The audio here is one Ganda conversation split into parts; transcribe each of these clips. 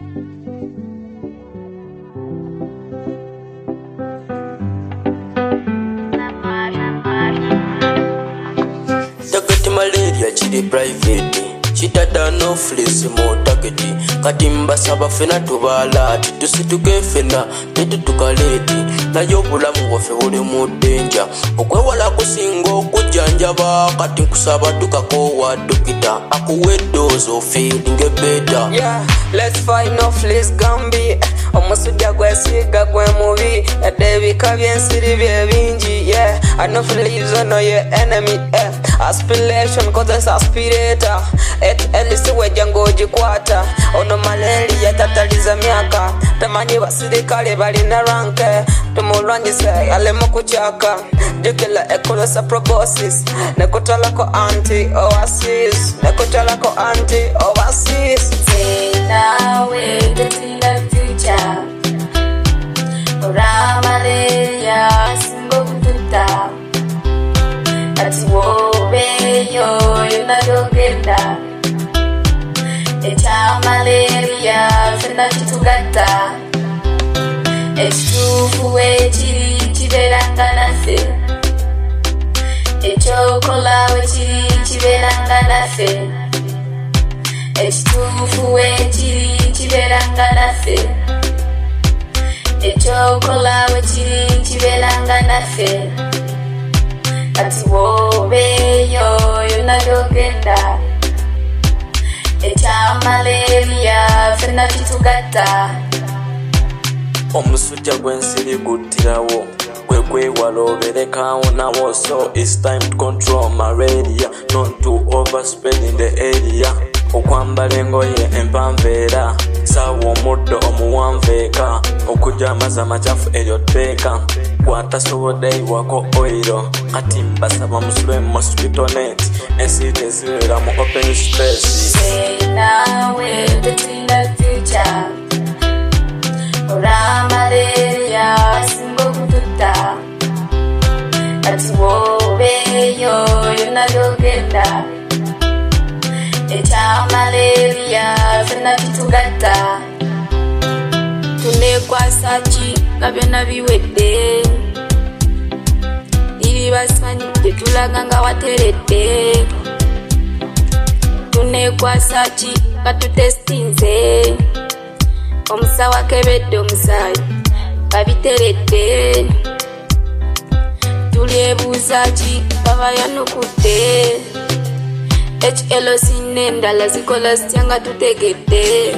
Target malaria chiri private chitata no fleece mo target kati mbasaba fena tubalati tusituke fena tetutukaleti nayo bulamu bwaffe buli mu danger okwewala kusinga okujjanjaba kati nkusaba tukakowa dokita akuwe dose of feeling better. Yeah, let's fight no fleece gambi omusujja gwesiga gwe mubi edebika byensiri bye bingi. Yeah, I know for leaves on your enemy. Aspiration causes aspirator elisi wejango jikwata ono malaria tataliza myaka tamanyi basirikale balina ranke tumulwanyise alemo kuchaka jukila ekolosa proboscis nekutalako anti-oasis Say now we're getting the future Ora malaria singo kututa Ati wobe yo yunadogenda Echa malaria fenda chitugata Echufu wechiri chiberanga nafe Echokola wechiri chiberanga nafe Echufu wechiri chiberanga nafe Echokola wechiri chiberanga nafe Ati wobe yo yunadogenda Echa malaria fena chitugata omusujja gwensiri guttirawo kwewala oberekawo nawo. So it's time to control malaria, not to overspread in the area. Okwambala engoye empanveera sawa omuddo omuwanveeka okujja amazzi amacafu eryo tteeka kwatasobodde wako oiro kati mbasaba musule mosquito net ensi tezibeera mu open space. Say now we're getting the future Ora malaria singo kututa Ati wobe yo yunadogenda Echa malaria fena chitugata Tunekwasa ki gabyonna biwedde Ibi basimanyi tetulaga nga wateredde Tunekwasa ki katutestinze Omusawo akebedde omusaayi babiteredde tulyebuuza ki baba yanukudde HLC n'endala zikola zitya nga tutegedde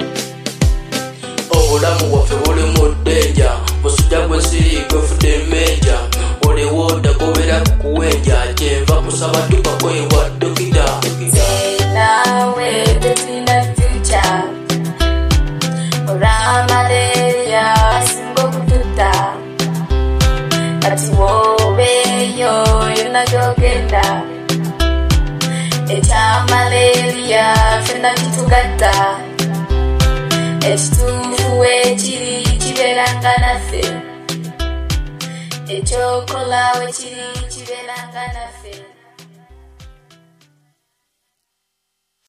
obulamu bwaffe buli mu ddeja musujja gwensiri gwefudde meja oliwoda gobera kukuwenja kyenva kusaba tukakwewa dokita. Say now we're getting the future Ora malaria singo kututa Ati wobe yo yunadogenda Echa malaria fena chitugata Ekitufu wechiri chiberanga nafe Echokola wechiri chiberanga nafe